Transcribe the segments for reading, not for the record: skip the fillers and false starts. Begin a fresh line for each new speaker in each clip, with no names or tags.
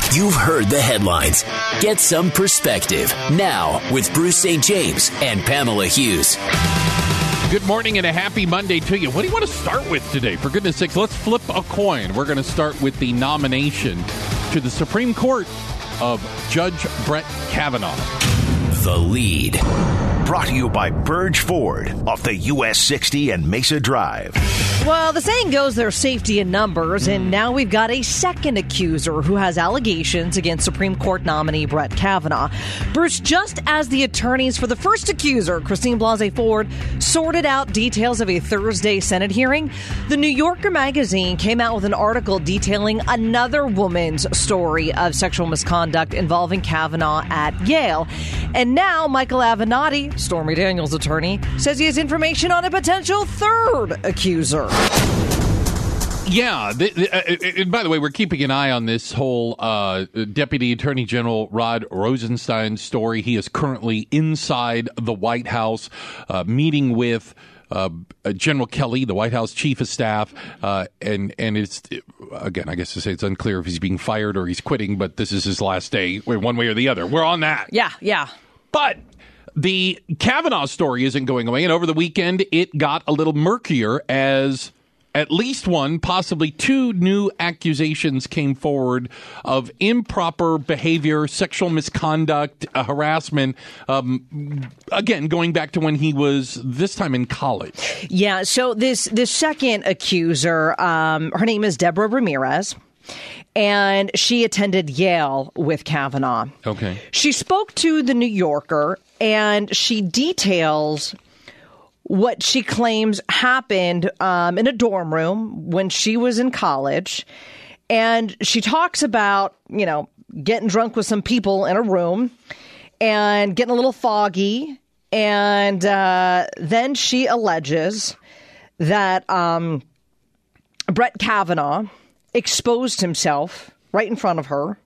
You've heard the headlines. Get some perspective now with Bruce St. James and Pamela Hughes.
Good morning and a happy Monday to you. What do you want to start with today? For goodness sakes, let's flip a coin. We're going to start with the nomination to the Supreme Court of Judge Brett Kavanaugh.
The Lead.
Brought to you by Burge Ford off the US 60 and Mesa Drive.
Well, the saying goes there's safety in numbers, and now we've got a second accuser who has allegations against Supreme Court nominee Brett Kavanaugh. Bruce, just as the attorneys for the first accuser, Christine Blasey Ford, sorted out details of a Thursday Senate hearing, the New Yorker magazine came out with an article detailing another woman's story of sexual misconduct involving Kavanaugh at Yale. And now Michael Avenatti, Stormy Daniels' attorney, says he has information on a potential third accuser.
Yeah. And by the way, we're keeping an eye on this whole Deputy Attorney General Rod Rosenstein story. He is currently inside the White House meeting with General Kelly, the White House Chief of Staff, and it's, again, I guess to say it's unclear if he's being fired or he's quitting, but this is his last day, one way or the other. We're on that.
Yeah.
But the Kavanaugh story isn't going away, and over the weekend it got a little murkier as at least one, possibly two new accusations came forward of improper behavior, sexual misconduct, harassment, again, going back to when he was this time in college.
Yeah, so this second accuser, her name is Deborah Ramirez, and she attended Yale with Kavanaugh.
Okay.
She spoke to the New Yorker, and she details what she claims happened in a dorm room when she was in college. And she talks about, getting drunk with some people in a room and getting a little foggy. And then she alleges that Brett Kavanaugh exposed himself right in front of her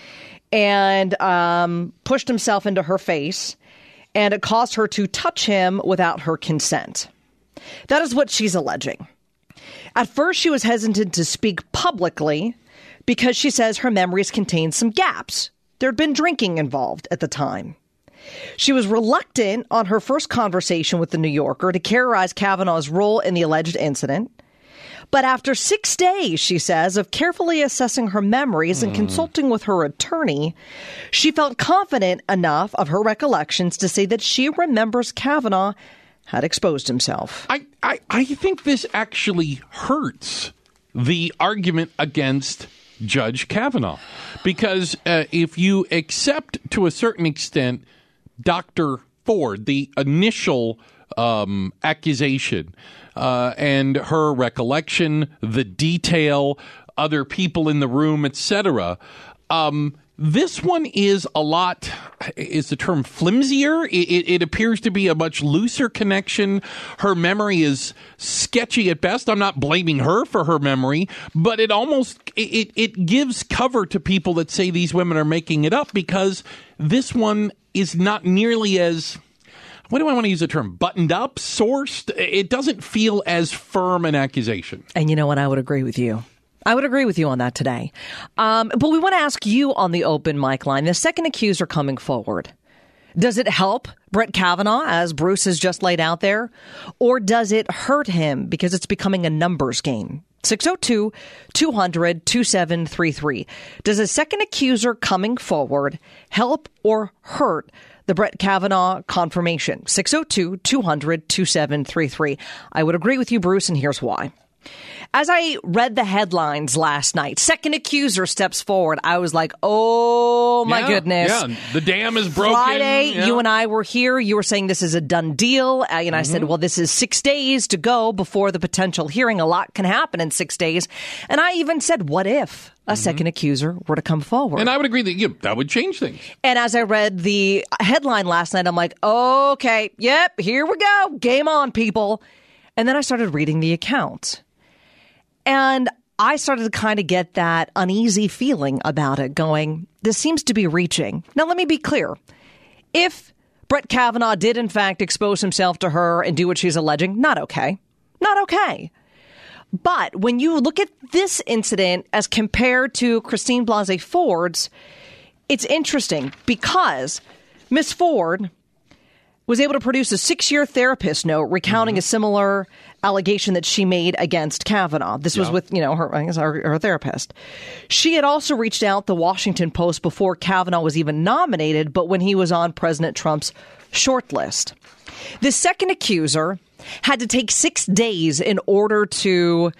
and pushed himself into her face. And it caused her to touch him without her consent. That is what she's alleging. At first, she was hesitant to speak publicly because she says her memories contained some gaps. There had been drinking involved at the time. She was reluctant on her first conversation with the New Yorker to characterize Kavanaugh's role in the alleged incident. But after 6 days, she says, of carefully assessing her memories and consulting with her attorney, she felt confident enough of her recollections to say that she remembers Kavanaugh had exposed himself.
I think this actually hurts the argument against Judge Kavanaugh, because if you accept to a certain extent Dr. Ford, the initial accusation, and her recollection, the detail, other people in the room, etc. This one is a lot, is the term flimsier? It appears to be a much looser connection. Her memory is sketchy at best. I'm not blaming her for her memory, but it gives cover to people that say these women are making it up, because this one is not nearly as, what do I want to use the term? Buttoned up, sourced. It doesn't feel as firm an accusation.
And you know what? I would agree with you. I would agree with you on that today. But we want to ask you on the open mic line, the second accuser coming forward, does it help Brett Kavanaugh, as Bruce has just laid out there? Or does it hurt him because it's becoming a numbers game? 602-200-2733. Does a second accuser coming forward help or hurt the Brett Kavanaugh confirmation? 602-200-2733. I would agree with you, Bruce, and here's why. As I read the headlines last night, second accuser steps forward. I was like, oh, my goodness.
Yeah, the dam is broken.
Friday, you and I were here. You were saying this is a done deal. And I said, well, this is 6 days to go before the potential hearing. A lot can happen in 6 days. And I even said, what if a second accuser were to come forward?
And I would agree that that would change things.
And as I read the headline last night, I'm like, okay, yep, here we go. Game on, people. And then I started reading the account. And I started to kind of get that uneasy feeling about it, going, this seems to be reaching. Now, let me be clear. If Brett Kavanaugh did, in fact, expose himself to her and do what she's alleging, not okay. Not okay. But when you look at this incident as compared to Christine Blasey Ford's, it's interesting because Miss Ford was able to produce a 6-year therapist note recounting a similar allegation that she made against Kavanaugh. This was with, her therapist. She had also reached out to the Washington Post before Kavanaugh was even nominated, but when he was on President Trump's shortlist. The second accuser had to take 6 days in order to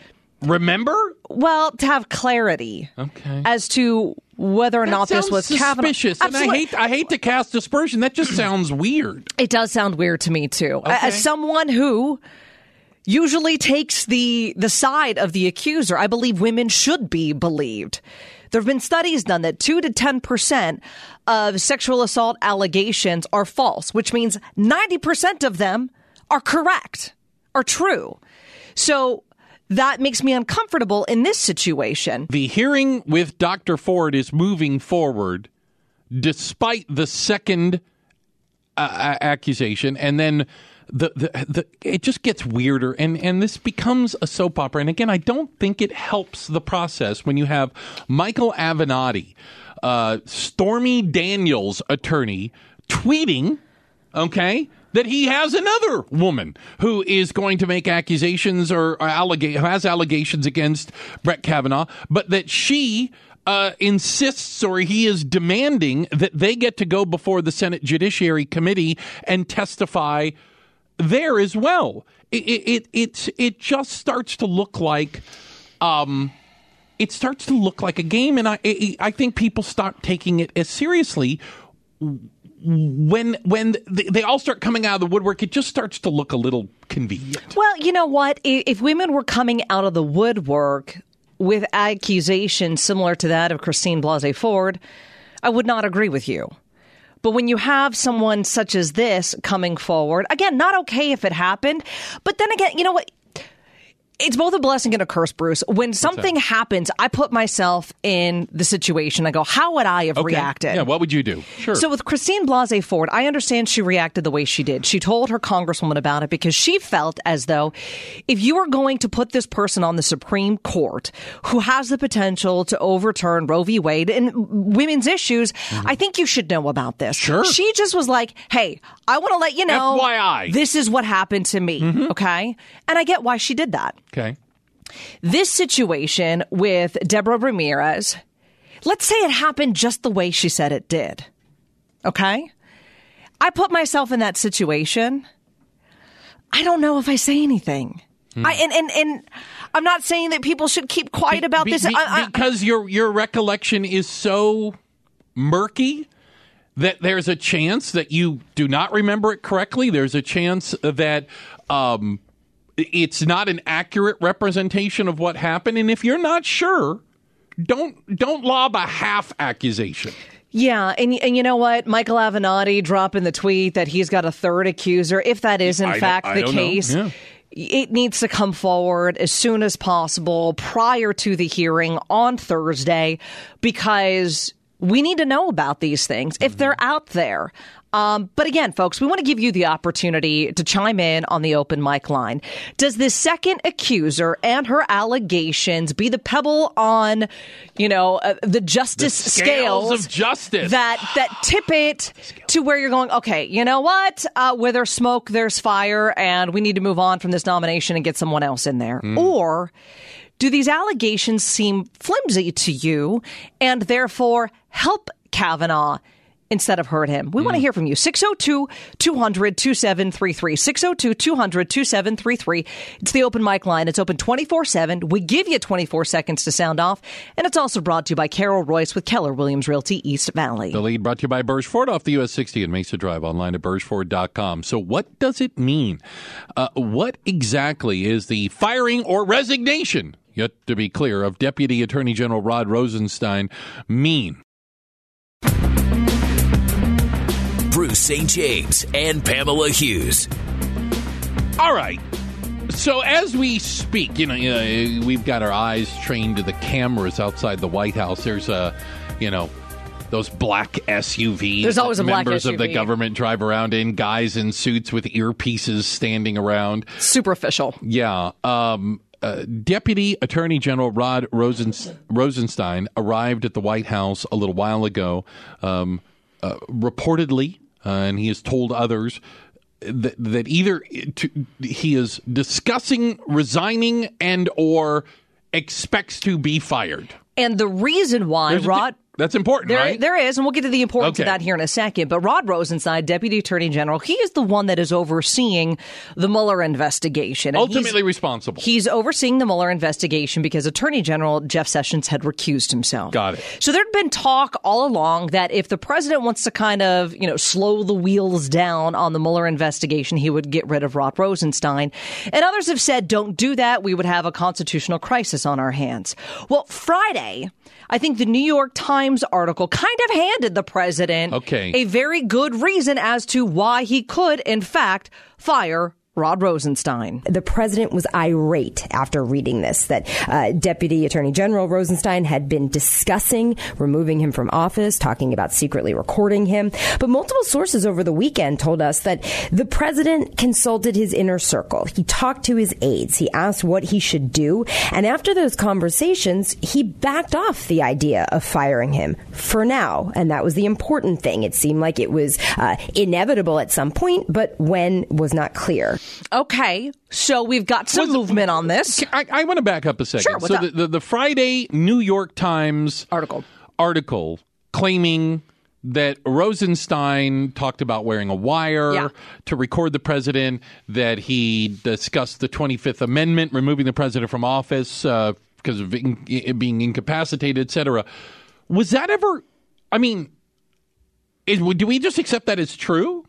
to have clarity as to whether or not this was
suspicious.
Kavanaugh.
And I hate to cast aspersion. That just sounds weird.
It does sound weird to me too. As someone who usually takes the side of the accuser, I believe women should be believed. There have been studies done that 2 to 10% of sexual assault allegations are false, which means 90% of them are correct, are true. So that makes me uncomfortable in this situation.
The hearing with Dr. Ford is moving forward despite the second accusation, and then it just gets weirder, and this becomes a soap opera. And again, I don't think it helps the process when you have Michael Avenatti, Stormy Daniels' attorney, tweeting, that he has another woman who is going to make accusations or has allegations against Brett Kavanaugh, but that she insists, or he is demanding, that they get to go before the Senate Judiciary Committee and testify there as well. It just starts to look like a game, and I think people start taking it as seriously when they all start coming out of the woodwork. It just starts to look a little convenient.
Well, you know what? If women were coming out of the woodwork with accusations similar to that of Christine Blasey Ford, I would not agree with you. But when you have someone such as this coming forward, again, not okay if it happened. But then again, you know what? It's both a blessing and a curse, Bruce. When something happens, I put myself in the situation. I go, how would I have reacted?
Yeah, what would you do? Sure.
So with Christine Blasey Ford, I understand she reacted the way she did. She told her congresswoman about it because she felt as though if you are going to put this person on the Supreme Court who has the potential to overturn Roe v. Wade and women's issues, I think you should know about this.
Sure.
She just was like, hey, I want to let you know,
FYI,
this is what happened to me. Okay? And I get why she did that.
Okay.
This situation with Deborah Ramirez, let's say it happened just the way she said it did. Okay? I put myself in that situation. I don't know if I say anything. And I'm not saying that people should keep quiet about this.
Because your recollection is so murky that there's a chance that you do not remember it correctly. There's a chance that it's not an accurate representation of what happened. And if you're not sure, don't lob a half accusation.
Yeah, and you know what? Michael Avenatti dropping the tweet that he's got a third accuser. If that is in fact the case, it needs to come forward as soon as possible prior to the hearing on Thursday, because we need to know about these things if they're out there. But again, folks, we want to give you the opportunity to chime in on the open mic line. Does this second accuser and her allegations be the pebble on, the justice scales
of justice
that tip it to where you're going, okay, you know what? Where there's smoke, there's fire, and we need to move on from this nomination and get someone else in there? Or do these allegations seem flimsy to you and therefore help Kavanaugh instead of hurt him? We want to hear from you. 602-200-2733. 602-200-2733. It's the open mic line. It's open 24/7. We give you 24 seconds to sound off. And it's also brought to you by Carol Royce with Keller Williams Realty East Valley.
The lead brought to you by Burge Ford off the US 60 and Mesa Drive, online at burgeford.com. So what does it mean? What exactly is the firing or resignation, yet to be clear, of Deputy Attorney General Rod Rosenstein mean?
Bruce St. James and Pamela Hughes.
All right. So as we speak, we've got our eyes trained to the cameras outside the White House. There's those black SUVs.
There's always a black
members
SUV.
of the government drive around in, guys in suits with earpieces standing around.
Super official.
Yeah. Deputy Attorney General Rod Rosenstein arrived at the White House a little while ago, reportedly, and he has told others that either he is discussing resigning and or expects to be fired.
And the reason why, Rod...
That's important, right?
There is, and we'll get to the importance of that here in a second. But Rod Rosenstein, Deputy Attorney General, he is the one that is overseeing the Mueller investigation. And
ultimately responsible.
He's overseeing the Mueller investigation because Attorney General Jeff Sessions had recused himself.
Got it.
So there'd been talk all along that if the president wants to kind of, slow the wheels down on the Mueller investigation, he would get rid of Rod Rosenstein. And others have said, don't do that. We would have a constitutional crisis on our hands. Well, Friday, I think the New York Times article kind of handed the president a very good reason as to why he could, in fact, fire Rod Rosenstein.
The president was irate after reading this, that Deputy Attorney General Rosenstein had been discussing removing him from office, talking about secretly recording him. But multiple sources over the weekend told us that the president consulted his inner circle. He talked to his aides. He asked what he should do. And after those conversations, he backed off the idea of firing him for now. And that was the important thing. It seemed like it was inevitable at some point, but when was not clear.
Okay, so we've got some movement on this.
I want to back up a second.
Sure,
so the Friday New York Times article claiming that Rosenstein talked about wearing a wire to record the president, that he discussed the 25th Amendment, removing the president from office because of being incapacitated, etc. Was that ever, do we just accept that as true?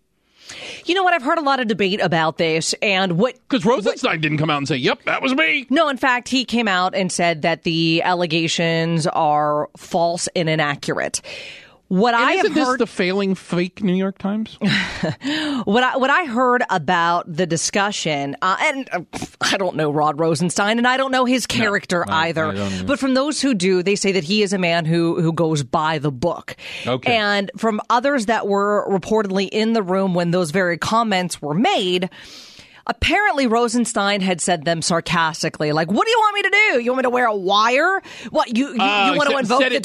You know what? I've heard a lot of debate about this, and
because Rosenstein didn't come out and say, "Yep, that was me."
No, in fact, he came out and said that the allegations are false and inaccurate.
Isn't this the failing fake New York Times?
What I heard about the discussion, and I don't know Rod Rosenstein, and I don't know his character either. But from those who do, they say that he is a man who goes by the book. Okay. And from others that were reportedly in the room when those very comments were made, apparently Rosenstein had said them sarcastically, like, what do you want me to do? You want me to wear a wire? What, you want to invoke the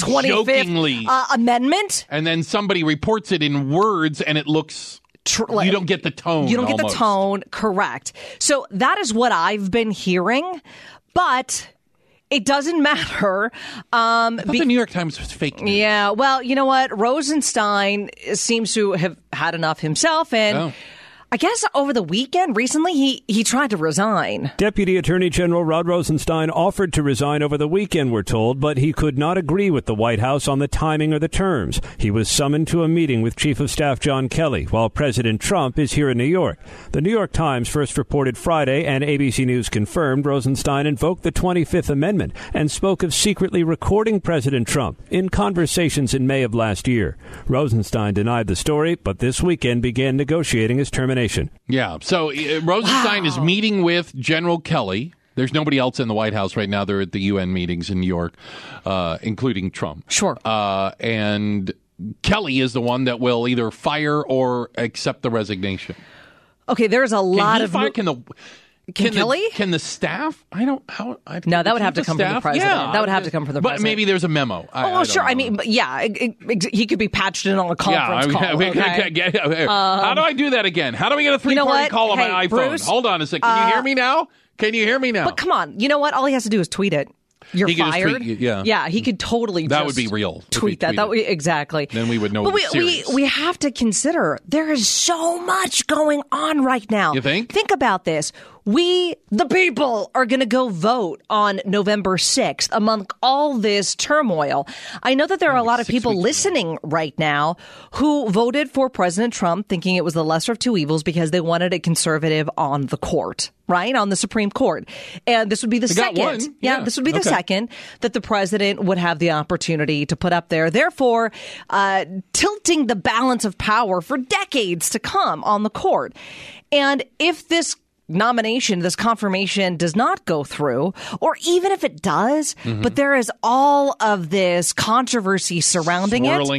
25th Amendment?
And then somebody reports it in words and it looks... you don't get the tone.
You don't get the tone, correct. So that is what I've been hearing, but... it doesn't matter.
I thought the New York Times was fake news.
Yeah, well, you know what? Rosenstein seems to have had enough himself, and I guess over the weekend, recently, he tried to resign.
Deputy Attorney General Rod Rosenstein offered to resign over the weekend, we're told, but he could not agree with the White House on the timing or the terms. He was summoned to a meeting with Chief of Staff John Kelly while President Trump is here in New York. The New York Times first reported Friday, and ABC News confirmed, Rosenstein invoked the 25th Amendment and spoke of secretly recording President Trump in conversations in May of last year. Rosenstein denied the story, but this weekend began negotiating his termination.
Yeah, so Rosenstein is meeting with General Kelly. There's nobody else in the White House right now. They're at the UN meetings in New York, including Trump.
Sure.
And Kelly is the one that will either fire or accept the resignation.
Okay, there's a lot of...
Can
Kelly?
Can the staff?
No, that would have to come from the president.
Yeah,
that would have to come from the president.
But maybe there's a memo.
Sure. I mean, he could be patched in on a conference call.
How do I do that again? How do we get a three-party call on my iPhone? Bruce, hold on a second. Can you hear me now? Can you hear me now?
But come on. You know what? All he has to do is tweet it. You're fired. Yeah, he could totally.
That would be real.
Tweet that. Exactly.
Then we would know.
But we have to consider there is so much going on right now.
You think?
Think about this. We, the people, are going to go vote on November 6th among all this turmoil. I know that there are a lot of people listening right now who voted for President Trump thinking it was the lesser of two evils because they wanted a conservative on the court, right? On the Supreme Court. And this would be the second. Yeah, this would be the second that the president would have the opportunity to put up there. Therefore, tilting the balance of power for decades to come on the court. And if this nomination, this confirmation does not go through, or even if it does, but there is all of this controversy surrounding it.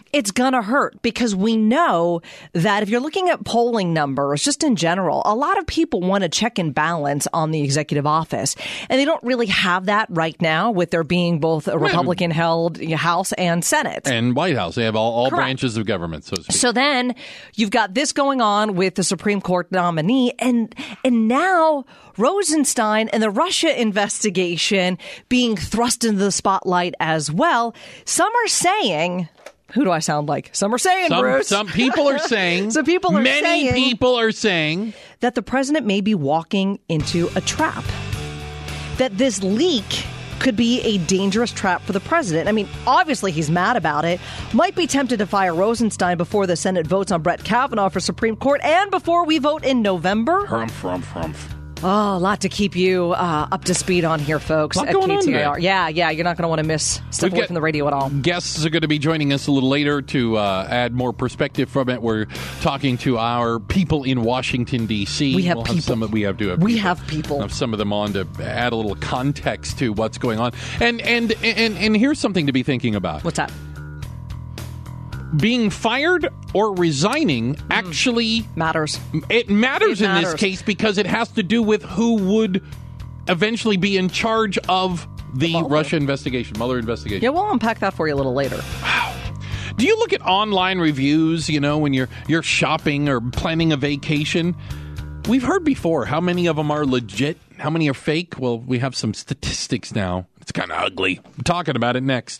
it's going to hurt because we know that if you're looking at polling numbers, just in general, a lot of people want to check and balance on the executive office. And they don't really have that right now with there being both a Republican-held House and Senate.
And White House. They have all branches of government, so to speak.
So then you've got this going on with the Supreme Court nominee. And now Rosenstein and the Russia investigation being thrust into the spotlight as well. Some are saying... Who do I sound like? Some are saying, Bruce.
Some people are saying. Many people are saying
that the president may be walking into a trap. That this leak could be a dangerous trap for the president. I mean, obviously he's mad about it. Might be tempted to fire Rosenstein before the Senate votes on Brett Kavanaugh for Supreme Court and before we vote in November.
Humph.
Oh, a lot to keep you up to speed on here, folks, at KTAR. Yeah, you're not going to want to miss stuff away from the radio at all.
Guests are going to be joining us a little later to add more perspective from it. We're talking to our people in Washington, D.C.
We have people.
We have people. Have some of them on to add a little context to what's going on. And here's something to be thinking about.
What's that?
Being fired or resigning actually
matters.
It matters in this case because it has to do with who would eventually be in charge of the Russia investigation, Mueller investigation.
Yeah, we'll unpack that for you a little later.
Wow. Do you look at online reviews, when you're shopping or planning a vacation? We've heard before how many of them are legit, how many are fake. Well, we have some statistics now. It's kind of ugly. We're talking about it next.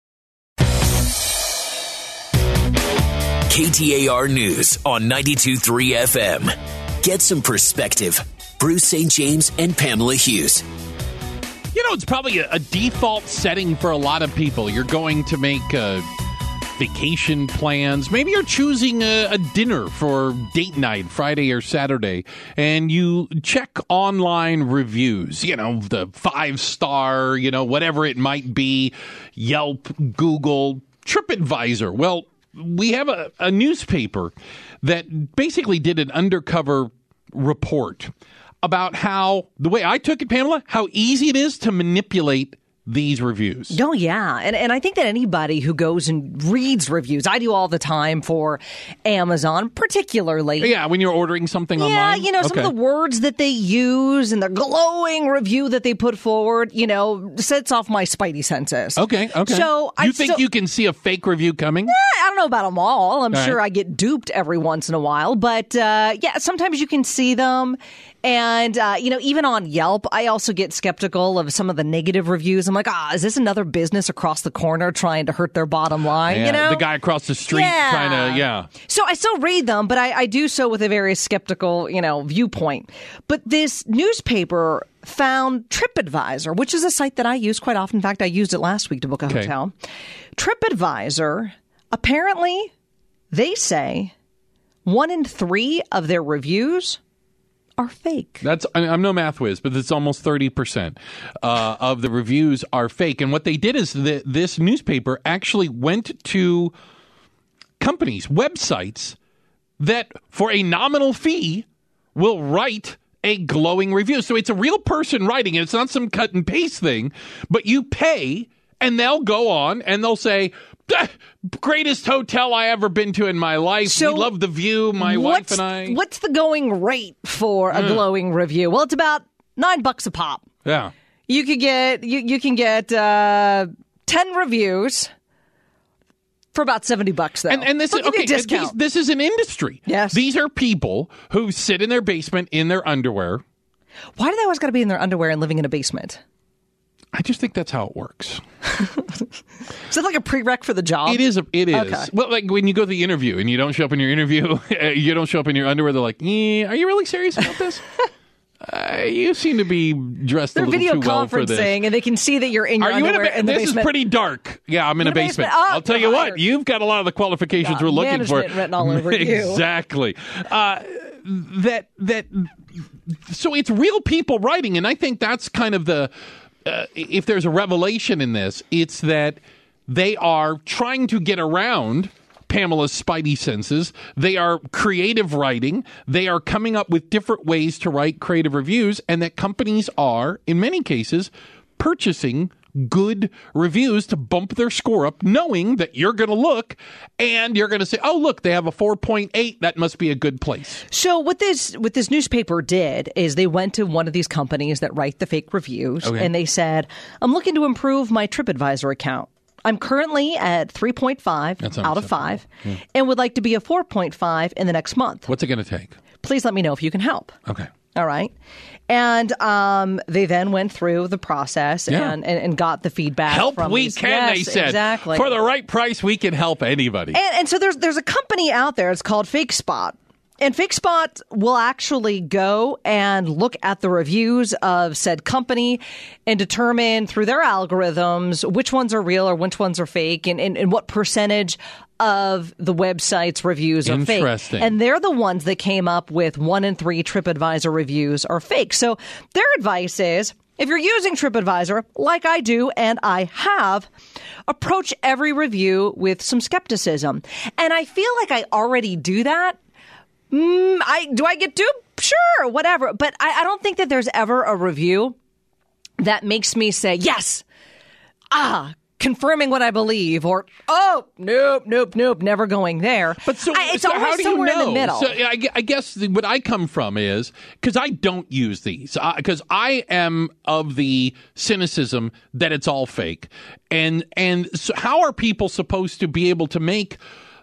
KTAR News on 92.3 FM. Get some perspective. Bruce St. James and Pamela Hughes.
It's probably a default setting for a lot of people. You're going to make vacation plans. Maybe you're choosing a dinner for date night, Friday or Saturday, and you check online reviews, the 5-star, whatever it might be, Yelp, Google, TripAdvisor. Well, we have a newspaper that basically did an undercover report about how, the way I took it, Pamela, how easy it is to manipulate these reviews.
Oh, yeah. And I think that anybody who goes and reads reviews, I do all the time for Amazon, particularly.
Yeah, when you're ordering something online?
Yeah, some of the words that they use and the glowing review that they put forward, sets off my spidey senses.
Okay.
So
you think you can see a fake review coming?
I don't know about them all. I'm sure I get duped every once in a while. But, sometimes you can see them. And, even on Yelp, I also get skeptical of some of the negative reviews. I'm like, is this another business across the corner trying to hurt their bottom line?
The guy across the street trying to,
So I still read them, but I do so with a very skeptical, viewpoint. But this newspaper found TripAdvisor, which is a site that I use quite often. In fact, I used it last week to book a hotel. TripAdvisor, apparently, they say 1 in 3 of their reviews are fake.
I'm no math whiz, but it's almost 30% of the reviews are fake. And what they did is this newspaper actually went to companies, websites that for a nominal fee will write a glowing review. So it's a real person writing it. It's not some cut and paste thing, but you pay and they'll go on and they'll say, greatest hotel I ever been to in my life. So we love the view, my wife and I.
What's the going rate for a glowing review? Well, it's about $9 a pop.
Yeah.
You could get you can get 10 reviews for about $70 though.
And this is okay. This is an industry.
Yes.
These are people who sit in their basement in their underwear.
Why do they always got to be in their underwear and living in a basement?
I just think that's how it works.
Is it like a prereq for the job?
It is.
Okay.
Well, like when you go to the interview and you don't show up in your interview, you don't show up in your underwear, they're like, are you really serious about this? You seem to be dressed a little too well for this.
They're video conferencing and they can see that you're in your underwear in the basement.
This is pretty dark. Yeah, I'm in a basement.
Oh,
I'll tell you what, you've got a lot of the qualifications we're looking for.
Management written all over you.
Exactly. So it's real people writing, and I think that's kind of the... if there's a revelation in this, it's that they are trying to get around Pamela's spidey senses. They are creative writing. They are coming up with different ways to write creative reviews, and that companies are, in many cases, purchasing good reviews to bump their score up, knowing that you're going to look and you're going to say, oh, look, they have a 4.8. That must be a good place.
So what this newspaper did is they went to one of these companies that write the fake reviews, and they said, I'm looking to improve my TripAdvisor account. I'm currently at 3.5 out of 5 and would like to be a 4.5 in the next month.
What's it going to take?
Please let me know if you can help.
Okay.
All right. And they then went through the process and got the feedback.
Help
from
we
these.
can,
Yes,
they said.
Exactly.
For the right price, we can help anybody.
And so there's a company out there. It's called FakeSpot. And FakeSpot will actually go and look at the reviews of said company and determine through their algorithms which ones are real or which ones are fake and what percentage of the website's reviews are fake.
Interesting.
And they're the ones that came up with 1 in 3 TripAdvisor reviews are fake. So their advice is, if you're using TripAdvisor, like I do and I have, approach every review with some skepticism. And I feel like I already do that. Do I get to? Sure, whatever. But I don't think that there's ever a review that makes me say, yes, confirming what I believe, or, oh, nope, never going there.
But
it's
so
always
how do
somewhere
you know?
in the middle.
So I guess what I come from is, because I don't use these, because I am of the cynicism that it's all fake. And so how are people supposed to be able to make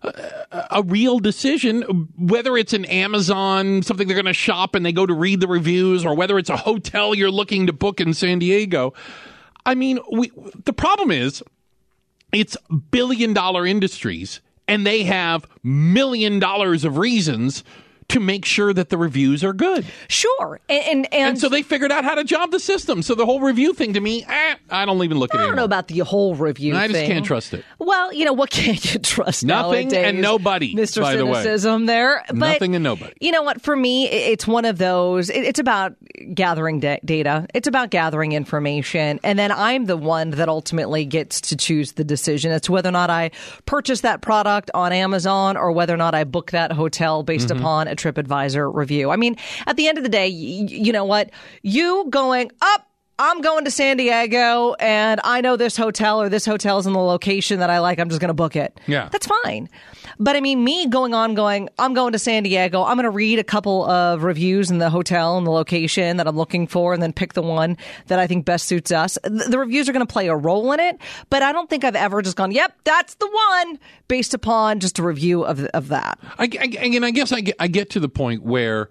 a real decision, whether it's an Amazon, something they're going to shop and they go to read the reviews, or whether it's a hotel you're looking to book in San Diego? I mean, the problem is it's billion-dollar industries, and they have $1 million of reasons to make sure that the reviews are good.
Sure. And
so they figured out how to job the system. So the whole review thing to me, I don't even look at it anymore.
I don't know about the whole review thing.
I just can't trust it.
Well, what can't you trust
Nothing
nowadays?
And nobody,
Mr.
by the way.
Cynicism there. But
nothing and nobody.
You know what? For me, it's one of those, it's about gathering data. It's about gathering information. And then I'm the one that ultimately gets to choose the decision as to whether or not I purchase that product on Amazon or whether or not I book that hotel based upon a TripAdvisor review. I mean, at the end of the day, you know what? You going up, I'm going to San Diego and I know this hotel or this hotel's in the location that I like. I'm just going to book it.
Yeah.
That's fine. But I mean, me I'm going to San Diego. I'm going to read a couple of reviews in the hotel and the location that I'm looking for and then pick the one that I think best suits us. The reviews are going to play a role in it, but I don't think I've ever just gone, yep, that's the one based upon just a review of that.
I guess I get to the point where,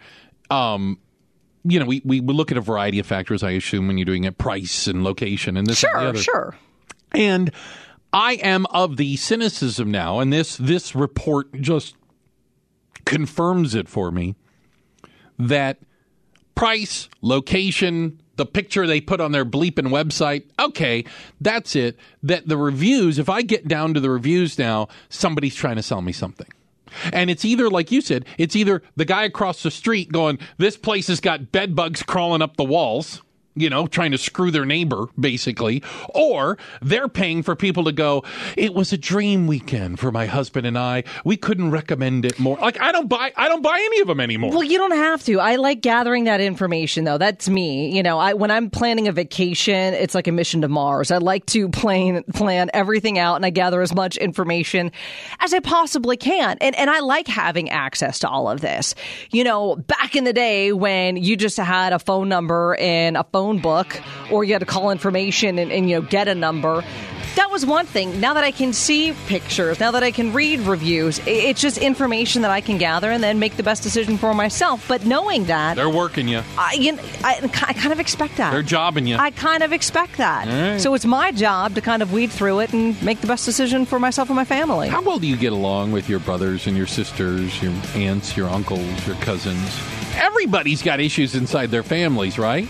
we look at a variety of factors, I assume, when you're doing it, price and location and this and the other.
Sure.
And I am of the cynicism now, and this report just confirms it for me, that price, location, the picture they put on their bleeping website, okay, that's it. That the reviews, if I get down to the reviews now, somebody's trying to sell me something. And it's either, like you said, it's either the guy across the street going, this place has got bed bugs crawling up the walls, trying to screw their neighbor, basically. Or they're paying for people to go, it was a dream weekend for my husband and I. We couldn't recommend it more. Like, I don't buy any of them anymore.
Well, you don't have to. I like gathering that information, though. That's me. When I'm planning a vacation, it's like a mission to Mars. I like to plan everything out, and I gather as much information as I possibly can. And I like having access to all of this. Back in the day when you just had a phone number and a phone book, or you had to call information and get a number. That was one thing. Now that I can see pictures, now that I can read reviews, it's just information that I can gather and then make the best decision for myself. But knowing that...
They're working you.
I kind of expect that.
They're jobbing you.
I kind of expect that.
Right.
So it's my job to kind of weed through it and make the best decision for myself and my family.
How well do you get along with your brothers and your sisters, your aunts, your uncles, your cousins? Everybody's got issues inside their families, right?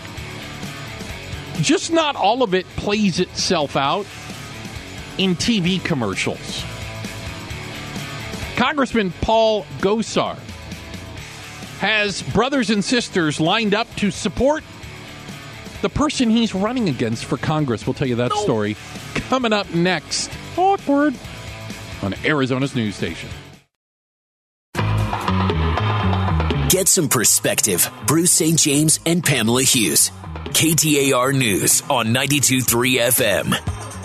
Just not all of it plays itself out in TV commercials. Congressman Paul Gosar has brothers and sisters lined up to support the person he's running against for Congress. We'll tell you that story coming up next. Awkward. On Arizona's news station.
Get some perspective. Bruce St. James and Pamela Hughes. KTAR News on 92.3 FM.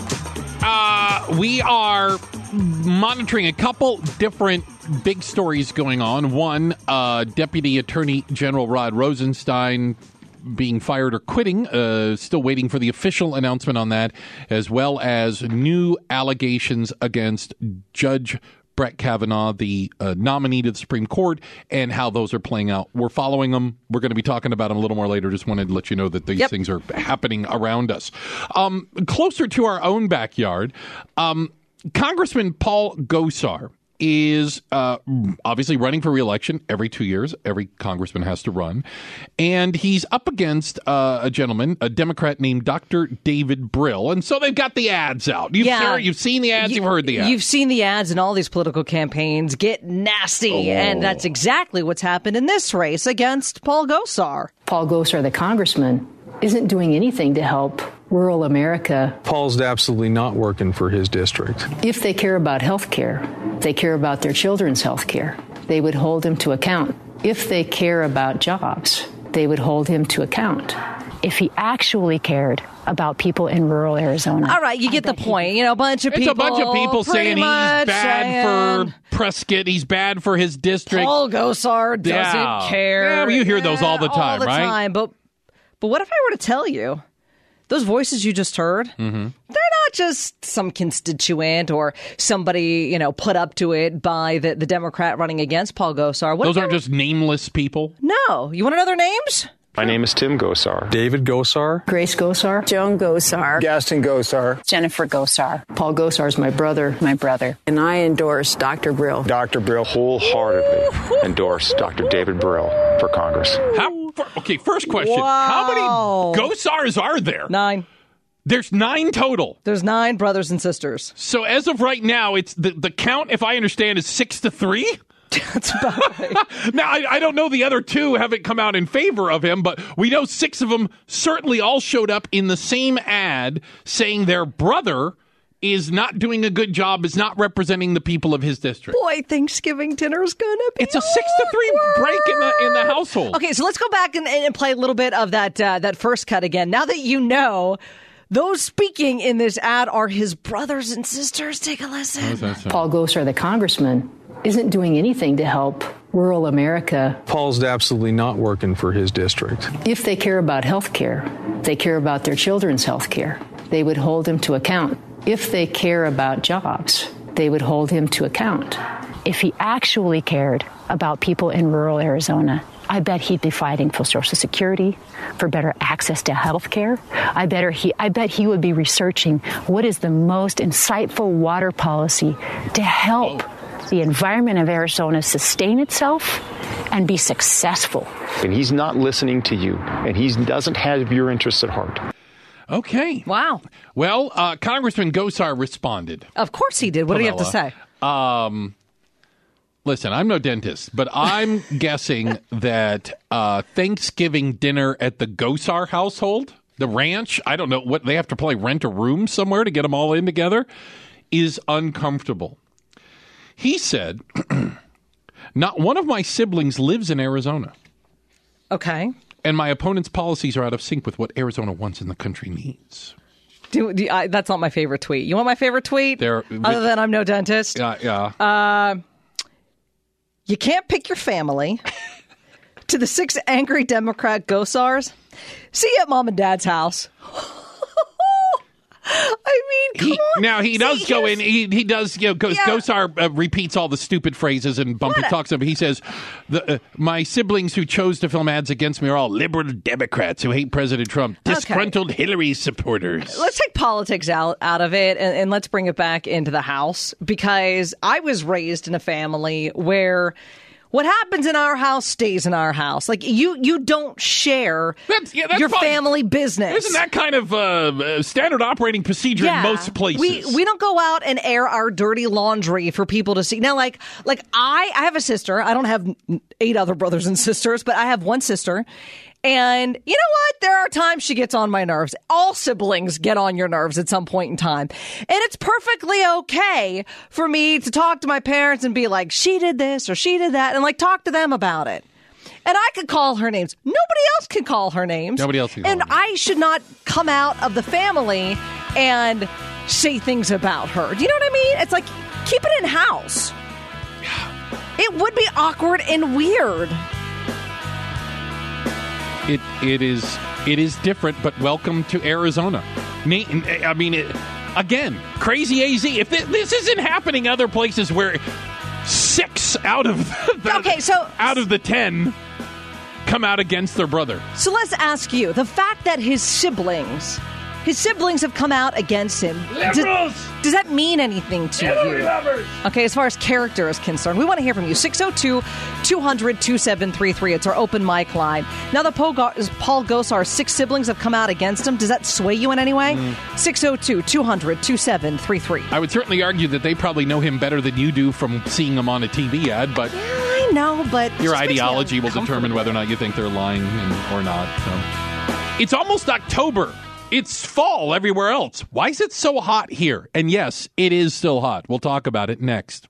We are monitoring a couple different big stories going on. One, Deputy Attorney General Rod Rosenstein being fired or quitting, still waiting for the official announcement on that, as well as new allegations against Judge Brett Kavanaugh, the nominee to the Supreme Court, and how those are playing out. We're following them. We're going to be talking about them a little more later. Just wanted to let you know that these things are happening around us. Closer to our own backyard, Congressman Paul Gosar is obviously running for re-election every 2 years. Every congressman has to run. And he's up against a gentleman, a Democrat named Dr. David Brill. And so they've got the ads out. You've seen the ads. You've heard the ads.
You've seen the ads, and all these political campaigns get nasty. And that's exactly what's happened in this race against Paul Gosar.
Paul Gosar, the congressman, isn't doing anything to help rural America.
Paul's absolutely not working for his district.
If they care about health care, they care about their children's health care, they would hold him to account. If they care about jobs, they would hold him to account.
If he actually cared about people in rural Arizona.
All right, you get the point. You know, a bunch of people.
It's a bunch of people saying he's bad for Prescott. He's bad for his district.
Paul Gosar doesn't care.
Yeah, you hear those all the time,
all the
right?
Time. But what if I were to tell you, those voices you just heard, they're not just some constituent or somebody, put up to it by the Democrat running against Paul Gosar.
Those aren't just nameless people?
No. You want to know their names?
My name is Tim Gosar. David Gosar.
Grace Gosar.
Joan Gosar.
Gaston Gosar.
Jennifer Gosar.
Paul Gosar is my brother.
And I endorse Dr. Brill.
Dr. Brill wholeheartedly endorsed Dr. David Brill for Congress.
First question.
Wow.
How many Gosars are there? 9. There's 9 total.
There's 9 brothers and sisters.
So as of right now, it's the count, if I understand, is 6-3?
That's about right.
Now, I don't know the other 2 haven't come out in favor of him, but we know 6 of them certainly all showed up in the same ad saying their brother is not doing a good job, is not representing the people of his district.
Boy, Thanksgiving dinner's gonna be
It's a 6-3 break in the household.
Okay, so let's go back and play a little bit of that first cut again. Now that you know, those speaking in this ad are his brothers and sisters. Take a listen.
Paul Gosar, the congressman, isn't doing anything to help rural America.
Paul's absolutely not working for his district.
If they care about health care, they care about their children's health care, they would hold him to account. If they care about jobs, they would hold him to account.
If he actually cared about people in rural Arizona, I bet he'd be fighting for Social Security, for better access to health care. I bet he would be researching what is the most insightful water policy to help the environment of Arizona sustain itself and be successful.
And he's not listening to you, and he doesn't have your interests at heart.
Okay.
Wow.
Well, Congressman Gosar responded.
Of course he did. What do you have to say?
Listen, I'm no dentist, but I'm guessing that Thanksgiving dinner at the Gosar household, the ranch, I don't know, what they have to rent a room somewhere to get them all in together, is uncomfortable. He said, not one of my siblings lives in Arizona.
Okay.
And my opponent's policies are out of sync with what Arizona wants and the country needs.
That's not my favorite tweet. You want my favorite tweet? Other than I'm no dentist?
Yeah.
You can't pick your family. To the 6 angry Democrat Gosars. See you at Mom and Dad's house. I mean, come on.
He does go in. He does. Gosar repeats all the stupid phrases and bumpy talks. He says, "My siblings who chose to film ads against me are all liberal Democrats who hate President Trump, disgruntled Hillary supporters."
Let's take politics out of it and let's bring it back into the house, because I was raised in a family where what happens in our house stays in our house. Like, you don't share your family business.
Isn't that kind of standard operating procedure in most places?
We don't go out and air our dirty laundry for people to see. Now, like I have a sister. I don't have 8 other brothers and sisters, but I have one sister. And you know what? There are times she gets on my nerves. All siblings get on your nerves at some point in time. And it's perfectly okay for me to talk to my parents and be like, she did this or she did that, and talk to them about it. And I could call her names. Nobody else can call her names.
Nobody else can call
And
her names.
I should not come out of the family and say things about her. Do you know what I mean? It's like, keep it in-house. It would be awkward and weird.
It is different, but welcome to Arizona. I mean, again, crazy AZ. If this isn't happening other places where 6 out of the 10 come out against their brother.
So let's ask you, the fact that his siblings have come out against him. Does that mean anything to you? Okay, as far as character is concerned, we want to hear from you. 602-200-2733. It's our open mic line. Now that Paul Gosar's 6 siblings have come out against him, does that sway you in any way? 602-200-2733.
I would certainly argue that they probably know him better than you do from seeing him on a TV ad, but...
Yeah, I know, but...
Your ideology will determine whether or not you think they're lying or not. So. It's almost October. It's fall everywhere else. Why is it so hot here? And yes, it is still hot. We'll talk about it next.